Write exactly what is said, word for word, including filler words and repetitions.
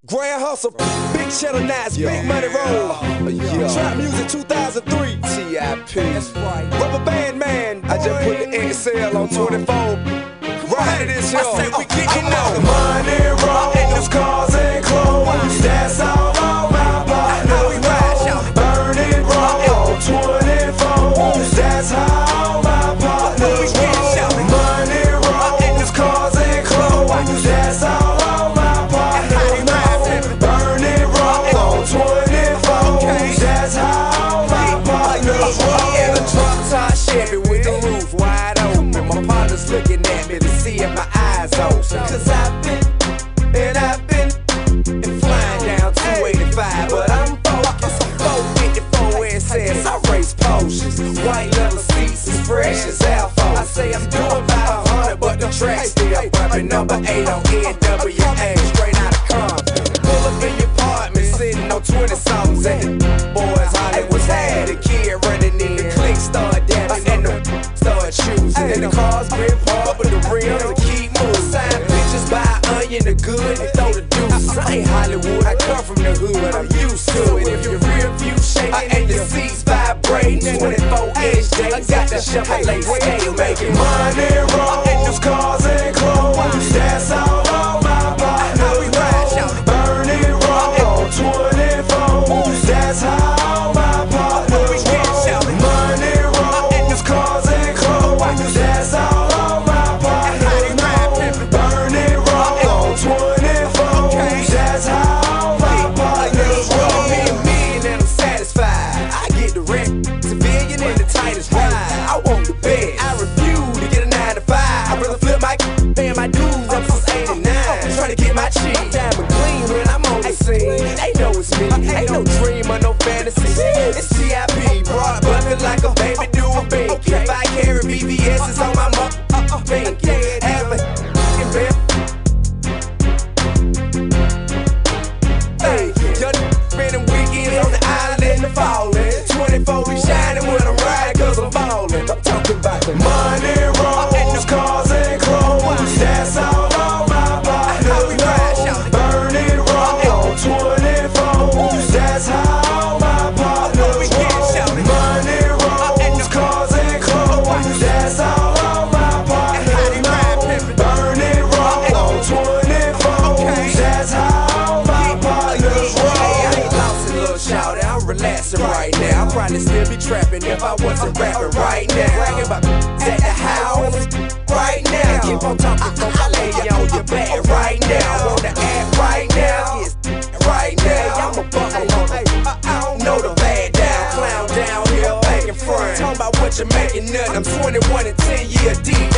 Grand Hustle, Big Cheddar Nights, Big Money Roll, yeah. Trap Music two thousand three, T I P, that's right. Rubber Band Man, I just put the X L on twenty-four, right to this, yo. I say we getting on. Money rolls, cars and clothes, that's all on my partners know. Burning roll, twenty-four, that's how all my partners roll. Money rolls, cars and clothes, that's all. Looking at me to see if my eyes open. Cause I've been, and I've been, and flying down two eighty-five. But I'm focused, four fifty-four S S, I race Porsches. White leather seats as fresh as Alpha. I say I'm doing about a hundred, but the track's still bumping. Number eight on N W A, straight out of Compton. Pull up in your apartment, sitting on twenty songs. And the boys Hollywood's had a kid running in. The click started dancing and the started choosing. And the cars grip hard, but the rims will keep moving. Sign pictures, buy onion, the good, and throw the deuces. I ain't Hollywood, I come from the hood, I'm used to it. If your rear view shaking and your seats vibrating, twenty-four inch J, I got the Chevrolet scale making money rolls, cars and clothes, that's all on my partners know. Burning roll, twenty-four, that's how all my partners roll. Money rolls, cars and clothes, that's all on my partners know. Burning roll, twenty-four, that's how all my partners roll. Me and me and I'm satisfied. I get the rent, civilian in the tightest ride. I want the bed, I refuse to get a nine to five. I'd rather flip my paying my dues up since eighty-nine. Trying to get my cheese, I'm diamond clean when I'm on the scene. They know it's me, ain't no dream or no fantasy. It's T I P, broad bucket like a baby do a baby. If I carry B B S, it's on my mother pinky. Have a f***ing bed. Hey, young spending weekends on the island in the fallin'. twenty-four be shining when I'm riding cause I'm ballin'. I'm talking about the money rolls, cars and clothes, that's all on my partners know. Burning roll, twenty-four, that's how all my partners roll. Money rolls, cars and clothes, that's all on my partners know. Burning roll, twenty-four, that's how all my partners roll. I ain't lost a little shawty, I'm relaxing right now. I'd probably still be trapping if I wasn't rapping right now. Bragging about at the house right now. Keep on talking, folks, I lay you on your back right now. Wanna act right now, yes, right now. I'm a buckle, I, I don't know the bad down, clown down here, back and front. Talking about what you're making, nothing. I'm twenty-one and ten year deep.